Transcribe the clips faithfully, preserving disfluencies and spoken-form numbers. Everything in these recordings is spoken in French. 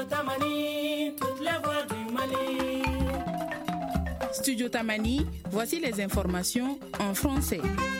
Tamani, toutes les voix du Mali. Studio Tamani, voici les informations en français.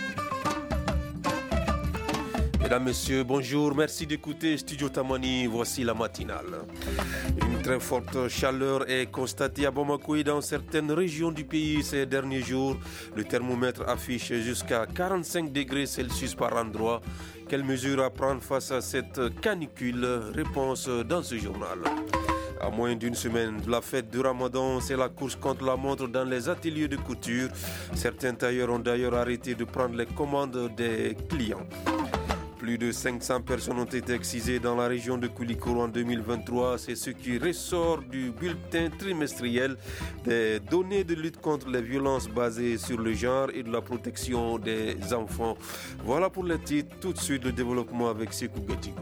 Mesdames, Messieurs, bonjour. Merci d'écouter Studio Tamani. Voici la matinale. Une très forte chaleur est constatée à Bamako et dans certaines régions du pays ces derniers jours. Le thermomètre affiche jusqu'à quarante-cinq degrés Celsius par endroit. Quelles mesures à prendre face à cette canicule? Réponse dans ce journal. À moins d'une semaine de la fête de Ramadan, c'est la course contre la montre dans les ateliers de couture. Certains tailleurs ont d'ailleurs arrêté de prendre les commandes des clients. Plus de cinq cents personnes ont été excisées dans la région de Koulikoro en deux mille vingt-trois. C'est ce qui ressort du bulletin trimestriel des données de lutte contre les violences basées sur le genre et de la protection des enfants. Voilà pour les titres. Tout de suite, le développement avec Sekou Gatigo.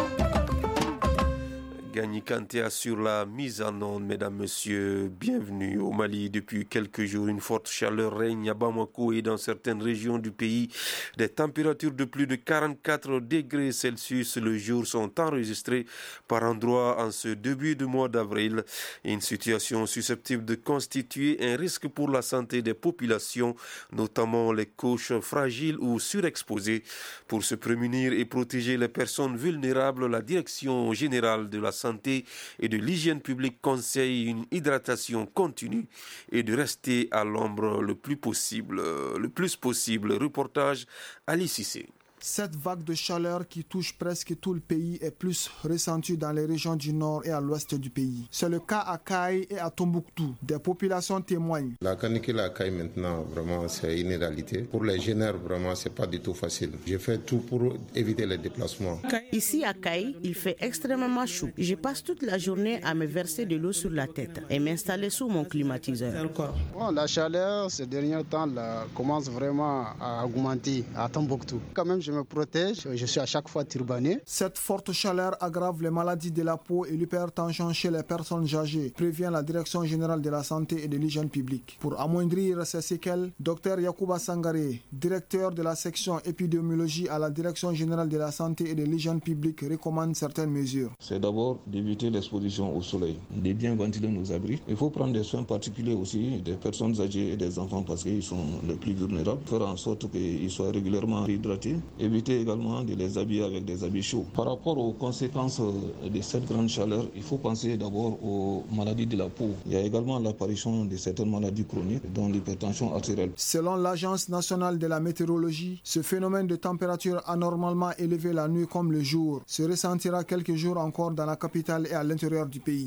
Gagny Kanté assure la mise en onde, mesdames, messieurs. Bienvenue au Mali. Depuis quelques jours, une forte chaleur règne à Bamako et dans certaines régions du pays. Des températures de plus de quarante-quatre degrés Celsius le jour sont enregistrées par endroits en ce début de mois d'avril. Une situation susceptible de constituer un risque pour la santé des populations, notamment les couches fragiles ou surexposées. Pour se prémunir et protéger les personnes vulnérables, la Direction générale de la santé et de l'hygiène publique conseille une hydratation continue et de rester à l'ombre le plus possible, le plus possible. Reportage Ali Cissé. Cette vague de chaleur qui touche presque tout le pays est plus ressentie dans les régions du nord et à l'ouest du pays. C'est le cas à Kayes et à Tombouctou. Des populations témoignent. La canicule à Kayes maintenant, vraiment, c'est une réalité. Pour les jeunes, vraiment, c'est pas du tout facile. J'ai fait tout pour éviter les déplacements. Ici à Kayes, il fait extrêmement chaud. Je passe toute la journée à me verser de l'eau sur la tête et m'installer sous mon climatiseur. Bon, la chaleur, ces derniers temps, là, commence vraiment à augmenter à Tombouctou. Quand même, je me protège, je suis à chaque fois turbané. Cette forte chaleur aggrave les maladies de la peau et l'hypertension chez les personnes âgées, prévient la Direction générale de la santé et de l'hygiène publique. Pour amoindrir ces séquelles, Dr Yacouba Sangaré, directeur de la section épidémiologie à la Direction générale de la santé et de l'hygiène publique, recommande certaines mesures. C'est d'abord d'éviter l'exposition au soleil, de bien ventiler nos abris. Il faut prendre des soins particuliers aussi des personnes âgées et des enfants parce qu'ils sont les plus vulnérables, faire en sorte qu'ils soient régulièrement hydratés. Éviter également de les habiller avec des habits chauds. Par rapport aux conséquences de cette grande chaleur, il faut penser d'abord aux maladies de la peau. Il y a également l'apparition de certaines maladies chroniques, dont l'hypertension artérielle. Selon l'Agence nationale de la météorologie, ce phénomène de température anormalement élevée la nuit comme le jour se ressentira quelques jours encore dans la capitale et à l'intérieur du pays.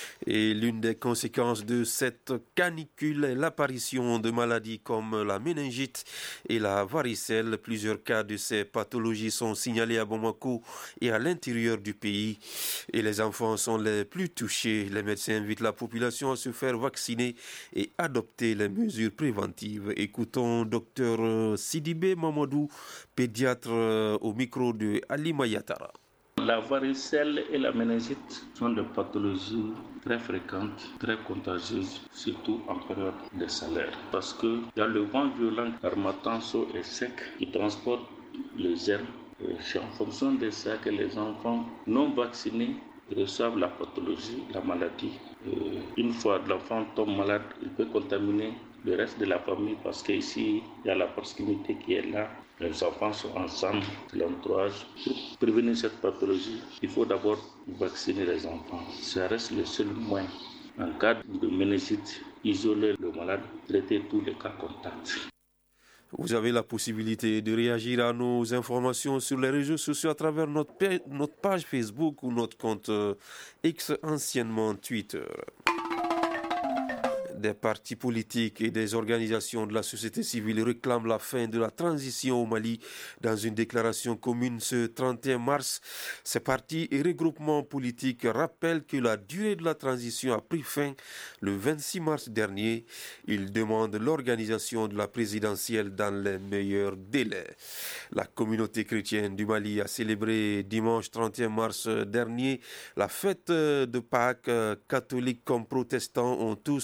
Et l'une des conséquences de cette canicule est l'apparition de maladies comme la méningite et la varicelle. Plusieurs cas de ces pathologies sont signalés à Bamako et à l'intérieur du pays. Et les enfants sont les plus touchés. Les médecins invitent la population à se faire vacciner et adopter les mesures préventives. Écoutons Dr Sidibé Mamadou, pédiatre au micro de Ali Mayatara. La varicelle et la méningite sont des pathologies très fréquentes, très contagieuses, surtout en période de chaleur. Parce qu'il y a le vent violent, harmattan, chaud et sec, qui transporte le germe. C'est en fonction de ça que les enfants non vaccinés reçoivent la pathologie, la maladie. Et une fois l'enfant tombe malade, il peut contaminer le reste de la famille parce qu'ici, il y a la proximité qui est là. Les enfants sont ensemble, l'entourage. Pour prévenir cette pathologie, il faut d'abord vacciner les enfants. Ça reste le seul moyen. En cas de méningite, isoler le malade, traiter tous les cas contacts. Vous avez la possibilité de réagir à nos informations sur les réseaux sociaux à travers notre, notre page Facebook ou notre compte X, anciennement Twitter. Des partis politiques et des organisations de la société civile réclament la fin de la transition au Mali. Dans une déclaration commune ce trente et un mars, ces partis et regroupements politiques rappellent que la durée de la transition a pris fin le vingt-six mars dernier. Ils demandent l'organisation de la présidentielle dans les meilleurs délais. La communauté chrétienne du Mali a célébré dimanche trente et un mars dernier la fête de Pâques. Catholiques comme protestants ont tous fêté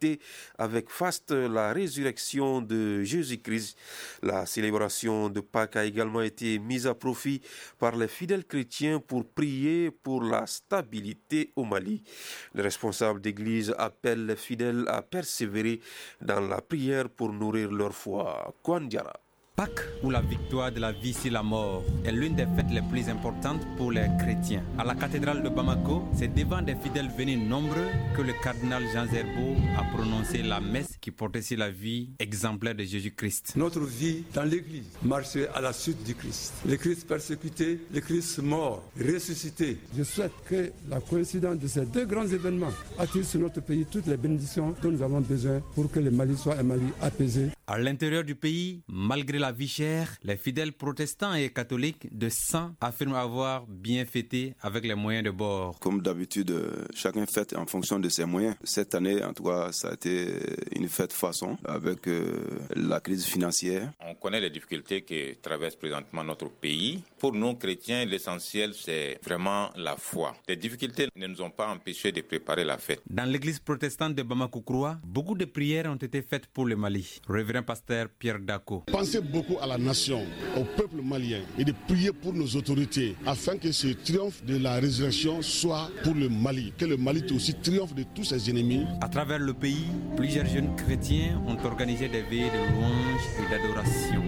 fêter avec faste la résurrection de Jésus-Christ. La célébration de Pâques a également été mise à profit par les fidèles chrétiens pour prier pour la stabilité au Mali. Les responsables d'église appellent les fidèles à persévérer dans la prière pour nourrir leur foi. Kwandiara. Pâques, ou la victoire de la vie sur la mort, est l'une des fêtes les plus importantes pour les chrétiens. À la cathédrale de Bamako, c'est devant des fidèles venus nombreux que le cardinal Jean Zerbo a prononcé la messe qui portait sur la vie exemplaire de Jésus-Christ. Notre vie dans l'Église marchait à la suite du Christ. Le Christ persécuté, le Christ mort, ressuscité. Je souhaite que la coïncidence de ces deux grands événements attire sur notre pays toutes les bénédictions dont nous avons besoin pour que le Mali soit un Mali apaisé. À l'intérieur du pays, malgré la vie chère, les fidèles protestants et catholiques de sang affirment avoir bien fêté avec les moyens de bord. Comme d'habitude, chacun fête en fonction de ses moyens. Cette année, en tout cas, ça a été une fête façon avec euh, la crise financière. On connaît les difficultés que traverse présentement notre pays. Pour nous, chrétiens, l'essentiel, c'est vraiment la foi. Les difficultés ne nous ont pas empêchés de préparer la fête. Dans l'église protestante de Bamako-Kroa, beaucoup de prières ont été faites pour le Mali. Révérend pasteur Pierre Dako. Pensez beaucoup à la nation, au peuple malien et de prier pour nos autorités afin que ce triomphe de la résurrection soit pour le Mali, que le Mali aussi triomphe de tous ses ennemis. À travers le pays, plusieurs jeunes chrétiens ont organisé des veillées de louange et d'adoration.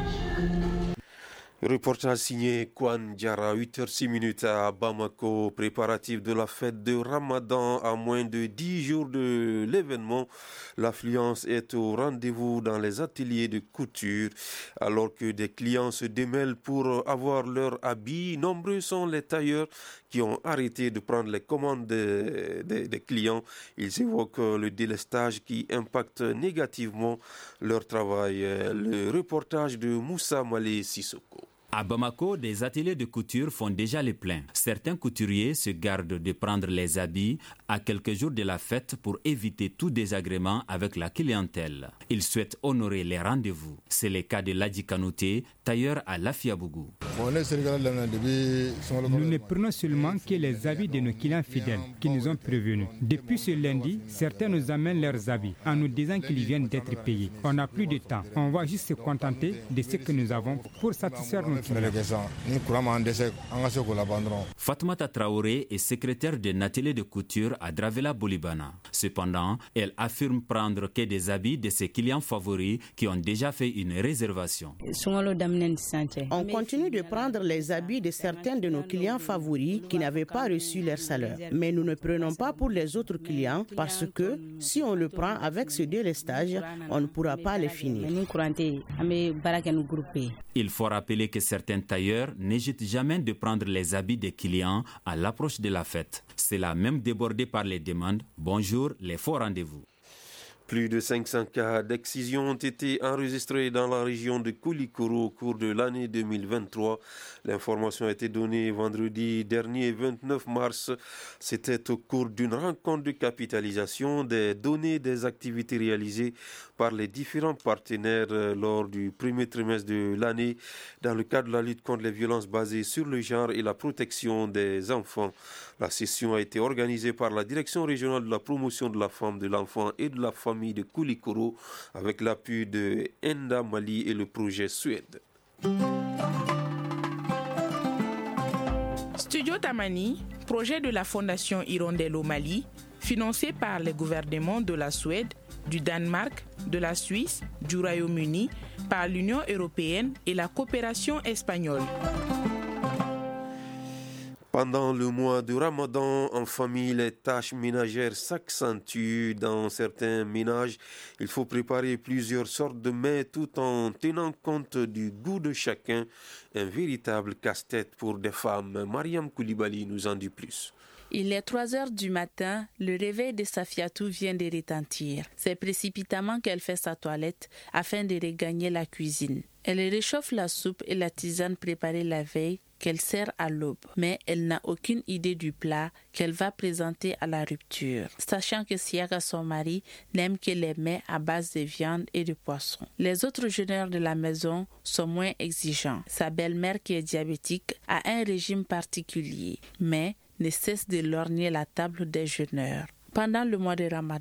Reportage signé Kwan Diara, huit heures six à Bamako, préparatif de la fête de Ramadan à moins de dix jours de l'événement. L'affluence est au rendez-vous dans les ateliers de couture. Alors que des clients se démêlent pour avoir leurs habits, nombreux sont les tailleurs qui ont arrêté de prendre les commandes des, des, des clients. Ils évoquent le délestage qui impacte négativement leur travail. Le reportage de Moussa Malé Sissoko. À Bamako, des ateliers de couture font déjà le plein. Certains couturiers se gardent de prendre les habits à quelques jours de la fête pour éviter tout désagrément avec la clientèle. Ils souhaitent honorer les rendez-vous. C'est le cas de Ladji Kanouté, tailleur à Lafiabougou. Nous ne prenons seulement que les habits de nos clients fidèles qui nous ont prévenus. Depuis ce lundi, certains nous amènent leurs habits en nous disant qu'ils viennent d'être payés. On n'a plus de temps. On va juste se contenter de ce que nous avons pour satisfaire nos Fatoumata Traoré est secrétaire d'un atelier de couture à Dravela Bolibana. Cependant, elle affirme prendre que des habits de ses clients favoris qui ont déjà fait une réservation. On continue de prendre les habits de certains de nos clients favoris qui n'avaient pas reçu leur salaire. Mais nous ne prenons pas pour les autres clients parce que si on le prend avec ce délestage, on ne pourra pas les finir. Il faut rappeler que certains tailleurs n'hésitent jamais de prendre les habits des clients à l'approche de la fête. Cela même débordé par les demandes. Bonjour, les faux rendez-vous. Plus de cinq cents cas d'excision ont été enregistrés dans la région de Koulikoro au cours de l'année deux mille vingt-trois. L'information a été donnée vendredi dernier, vingt-neuf mars. C'était au cours d'une rencontre de capitalisation des données des activités réalisées par les différents partenaires lors du premier trimestre de l'année dans le cadre de la lutte contre les violences basées sur le genre et la protection des enfants. La session a été organisée par la Direction régionale de la promotion de la femme, de l'enfant et de la famille de Koulikoro avec l'appui de Enda Mali et le projet Suède. Studio Tamani, projet de la Fondation Hirondelle au Mali, financé par les gouvernements de la Suède, du Danemark, de la Suisse, du Royaume-Uni, par l'Union européenne et la coopération espagnole. Pendant le mois de Ramadan, en famille, les tâches ménagères s'accentuent. Dans certains ménages, il faut préparer plusieurs sortes de mets tout en tenant compte du goût de chacun. Un véritable casse-tête pour des femmes. Mariam Koulibaly nous en dit plus. Il est trois heures du matin, le réveil de Safiatou vient de retentir. C'est précipitamment qu'elle fait sa toilette afin de regagner la cuisine. Elle réchauffe la soupe et la tisane préparée la veille qu'elle sert à l'aube, mais elle n'a aucune idée du plat qu'elle va présenter à la rupture, sachant que Siaga, son mari, n'aime que les mets à base de viande et de poisson. Les autres jeûneurs de la maison sont moins exigeants. Sa belle-mère, qui est diabétique, a un régime particulier, mais ne cesse de lorgner la table des jeûneurs. Pendant le mois de Ramadan,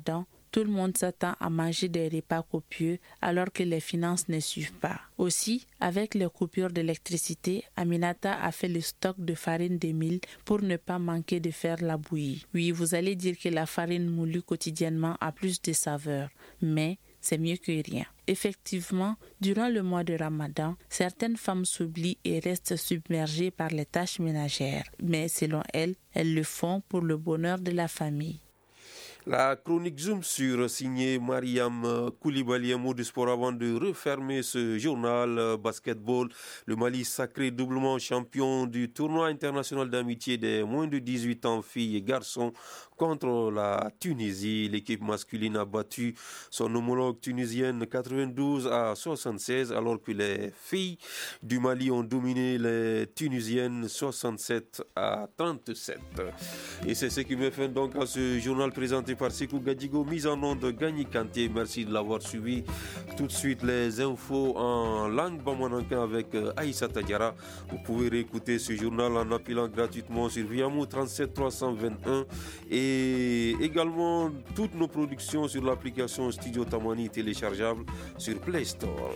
Tout le monde s'attend à manger des repas copieux alors que les finances ne suivent pas. Aussi, avec les coupures d'électricité, Aminata a fait le stock de farine de mil pour ne pas manquer de faire la bouillie. Oui, vous allez dire que la farine moulue quotidiennement a plus de saveur, mais c'est mieux que rien. Effectivement, durant le mois de Ramadan, certaines femmes s'oublient et restent submergées par les tâches ménagères. Mais selon elles, elles le font pour le bonheur de la famille. La chronique Zoom sur signée Mariam Koulibaly, un mot de sport avant de refermer ce journal basketball. Le Mali sacré doublement champion du tournoi international d'amitié des moins de dix-huit ans, filles et garçons, contre la Tunisie. L'équipe masculine a battu son homologue tunisienne quatre-vingt-douze à soixante-seize, alors que les filles du Mali ont dominé les Tunisiennes soixante-sept à trente-sept. Et c'est ce qui me fait donc à ce journal présenté par Sekou Gadigo, mise en onde de Gagny Kanté. Merci de l'avoir suivi. Tout de suite, les infos en langue bamananka avec Aïssa Tadjara. Vous pouvez réécouter ce journal en appelant gratuitement sur Viamou trente-sept trois cent vingt-un et également toutes nos productions sur l'application Studio Tamani téléchargeable sur Play Store.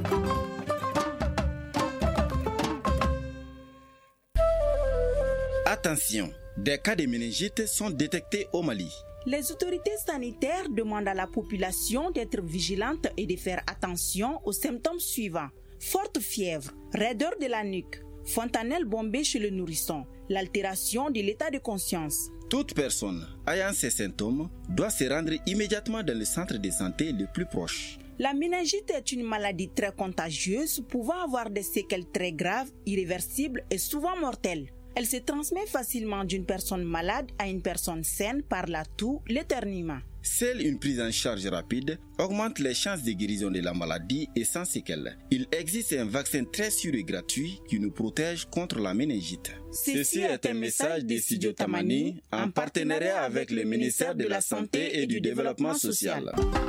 Attention, des cas de méningite sont détectés au Mali. Les autorités sanitaires demandent à la population d'être vigilante et de faire attention aux symptômes suivants. Forte fièvre, raideur de la nuque, fontanelle bombée chez le nourrisson, l'altération de l'état de conscience. Toute personne ayant ces symptômes doit se rendre immédiatement dans le centre de santé le plus proche. La méningite est une maladie très contagieuse pouvant avoir des séquelles très graves, irréversibles et souvent mortelles. Elle se transmet facilement d'une personne malade à une personne saine par la toux, l'éternuement. Seule une prise en charge rapide augmente les chances de guérison de la maladie et sans séquelles. Il existe un vaccin très sûr et gratuit qui nous protège contre la méningite. Ceci est un message de Studio Tamani en partenariat avec le ministère de la Santé et du Développement social.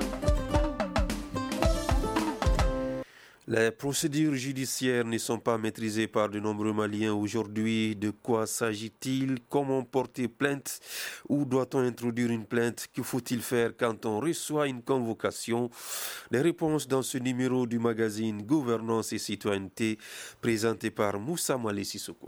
Les procédures judiciaires ne sont pas maîtrisées par de nombreux Maliens aujourd'hui. De quoi s'agit-il? Comment porter plainte? Où doit-on introduire une plainte? Que faut-il faire quand on reçoit une convocation? Les réponses dans ce numéro du magazine Gouvernance et Citoyenneté présenté par Moussa Malé Sissoko.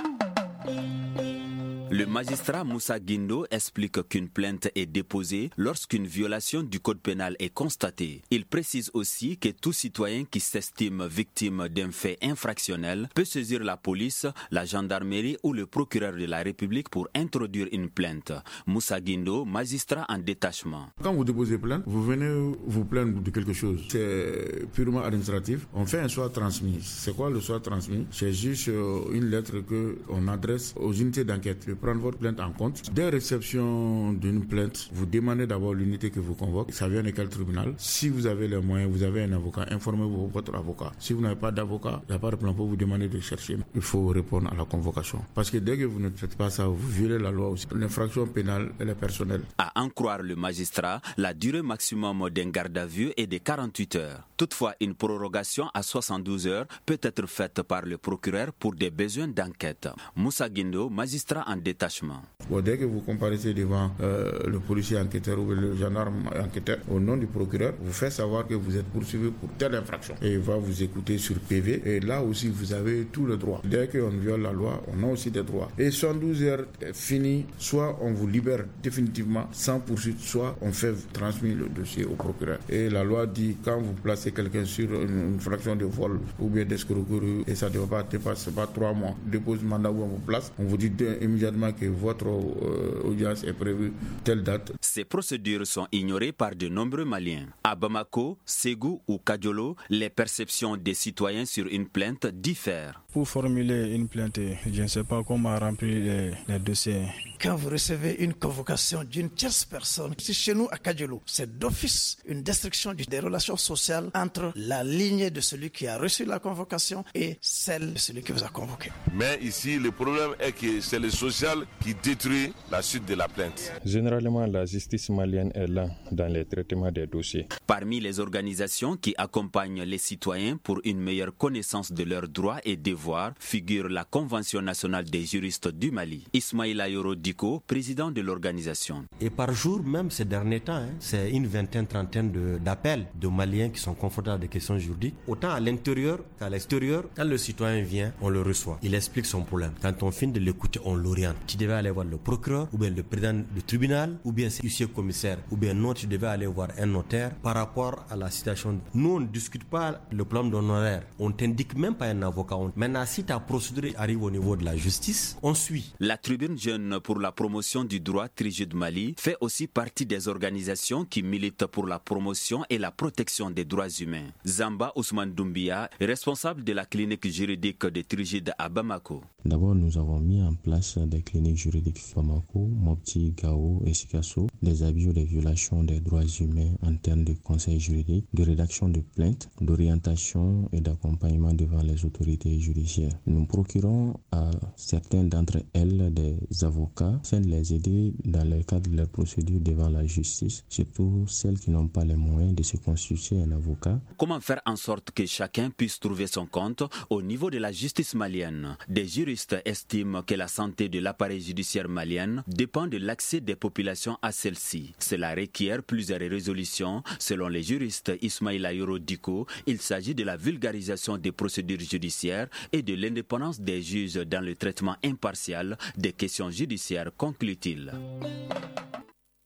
Le magistrat Moussa Guindo explique qu'une plainte est déposée lorsqu'une violation du code pénal est constatée. Il précise aussi que tout citoyen qui s'estime victime d'un fait infractionnel peut saisir la police, la gendarmerie ou le procureur de la République pour introduire une plainte. Moussa Guindo, magistrat en détachement. Quand vous déposez plainte, vous venez vous plaindre de quelque chose. C'est purement administratif. On fait un soin transmis. C'est quoi le soin transmis? C'est juste une lettre qu'on adresse aux unités d'enquête. Prendre votre plainte en compte. Dès réception d'une plainte, vous demandez d'abord l'unité que vous convoque. Ça vient de quel tribunal? Si vous avez les moyens, vous avez un avocat, informez-vous de votre avocat. Si vous n'avez pas d'avocat, il n'y a pas de plan pour vous demander de chercher. Il faut répondre à la convocation. Parce que dès que vous ne faites pas ça, vous violez la loi aussi. L'infraction pénale, elle est personnelle. À en croire le magistrat, la durée maximum d'un garde à vue est de quarante-huit heures. Toutefois, une prorogation à soixante-douze heures peut être faite par le procureur pour des besoins d'enquête. Moussa Guindo, magistrat en détachement. Bon, dès que vous comparaissez devant euh, le policier enquêteur ou le gendarme enquêteur, au nom du procureur, vous faites savoir que vous êtes poursuivi pour telle infraction. Et il va vous écouter sur P V. Et là aussi, vous avez tout le droit. Dès qu'on viole la loi, on a aussi des droits. Et soixante-douze heures est fini, soit on vous libère définitivement sans poursuite, soit on fait transmettre le dossier au procureur. Et la loi dit, quand vous placez quelqu'un sur une infraction de vol ou bien d'escroquerie, et ça ne doit pas dépasser pas trois mois, dépose mandat où on vous place, on vous dit immédiatement que votre euh, audience est prévue telle date. Ces procédures sont ignorées par de nombreux Maliens. À Bamako, Ségou ou Kadiolo, les perceptions des citoyens sur une plainte diffèrent. Pour formuler une plainte, je ne sais pas comment remplir les, les dossiers. Quand vous recevez une convocation d'une tierce personne, ici chez nous à Kadiolo, c'est d'office une destruction des relations sociales entre la lignée de celui qui a reçu la convocation et celle de celui qui vous a convoqué. Mais ici, le problème est que c'est le social qui détruit la suite de la plainte. Généralement, la justice malienne est là dans les traitements des dossiers. Parmi les organisations qui accompagnent les citoyens pour une meilleure connaissance de leurs droits et devoirs, devoirs figure la Convention nationale des juristes du Mali. Ismaïla Yoro Diko, président de l'organisation. Et par jour, même ces derniers temps, hein, c'est une vingtaine, trentaine de, d'appels de Maliens qui sont confrontés à des questions juridiques. Autant à l'intérieur qu'à l'extérieur, quand le citoyen vient, on le reçoit. Il explique son problème. Quand on finit de l'écouter, on l'oriente. Tu devais aller voir le procureur, ou bien le président du tribunal, ou bien c'est huissier commissaire, ou bien non, tu devais aller voir un notaire par rapport à la situation. Nous, on ne discute pas le plan d'honoraire. On t'indique même pas un avocat. Maintenant, si ta procédure arrive au niveau de la justice, on suit. La Tribune Jeune pour la promotion du droit Trigide Mali fait aussi partie des organisations qui militent pour la promotion et la protection des droits humains. Zamba Ousmane Doumbia, responsable de la clinique juridique de Trigide à Bamako. D'abord, nous avons mis en place des cliniques juridiques Bamako, Mopti, Gao et Sikasso, des abus ou des violations des droits humains en termes de conseil juridique, de rédaction de plaintes, d'orientation et d'accompagnement devant les autorités judiciaires. Nous procurons à certains d'entre elles des avocats afin de les aider dans le cadre de leur procédure devant la justice, surtout celles qui n'ont pas les moyens de se constituer un avocat. Comment faire en sorte que chacun puisse trouver son compte au niveau de la justice malienne? Des juristes estiment que la santé de l'appareil judiciaire malien dépend de l'accès des populations à celle-ci. Cela requiert plusieurs résolutions. Selon les juristes Ismaïla Yoro Diko, il s'agit de la vulgarisation des procédures judiciaires et de l'indépendance des juges dans le traitement impartial des questions judiciaires, conclut-il.